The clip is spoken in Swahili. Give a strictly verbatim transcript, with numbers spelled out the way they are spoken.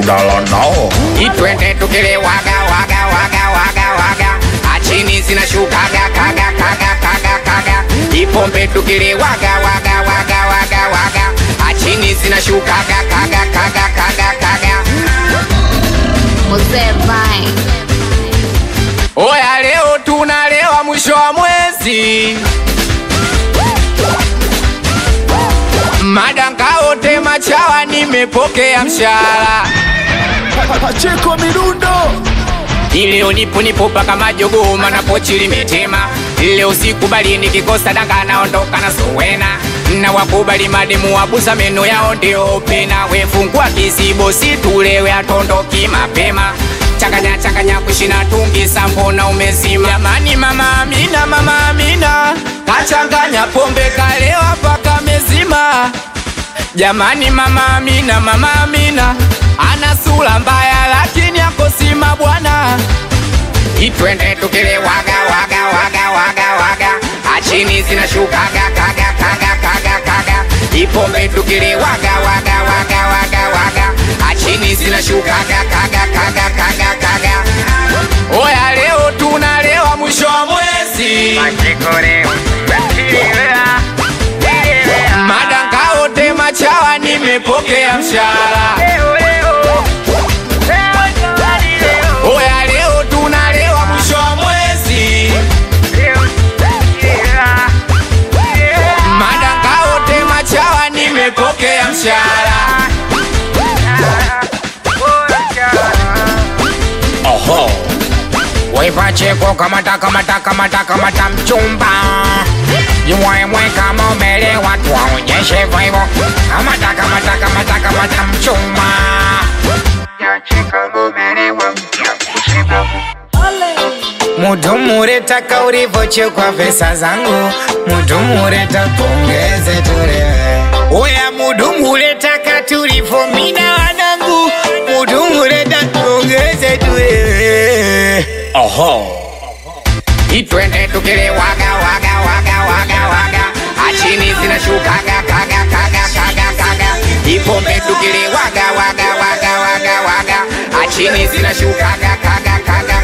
kudala nao. Itwende tukile waga waga waga waga waga. Achini zinashuka kaga kaga kaga kaga kaga. Ipombe tukile waga waga waga waga waga. Achini zinashuka kaga kaga kaga kaga kaga. Mzee Vai. Oya leo tunalewa mwisho wa mwezi. Madanga ote machawa nimepokea mshahara. Pacheko mirundo. Ileo nipo nipo paka majogo mana pochi limetema. Leo sikubali nikikosa danga naondoka na sowena. Na wakubali mademu wabusa meno yao ndio pena. Wefungua kisibo situlewe atondoki mapema. Changanya changanya kushina tungi sambona umezima. Jamani mama Amina mama Amina kachanganya pombe kalewa paka mezima. Jamani mama Amina mama Amina ana sura mbaya lakini ako sima bwana. Itwende tukile waga waga waga waga waga. Achini zinashuka kaga kaga kaga kaga kaga. Ipombe tukile waga waga waga waga waga. Achini zinashuka kaga kaga kaga kaga kaga. Oya leo tunalewa mwisho wa mwezi. Madanga ote machawa nimepokea mshahara. Oya leo tunalewa mwisho wa mwezi. Madanga ote machawa nimepokea mshahara. Oho. Wepacheko kamata kamata kamata kamata mchumba. Yumwe mwe kama umelewa tuwaonyeshe vibe. Kamata kamata kamata kamata mchumba. Mudumure taka ulivoche kwa pesa zangu. Mudumure tapongeze tulewe. Oya mudumure taka tulifo mina wanangu. Mudumure tapongeze tulewe. Oho. Itwende tukile waga waga waga waga waga. Achini zinashuka kaga kaga kaga kaga kaga. Ipombe tukile waga waga waga waga waga. Achini zinashuka kaga kaga kaga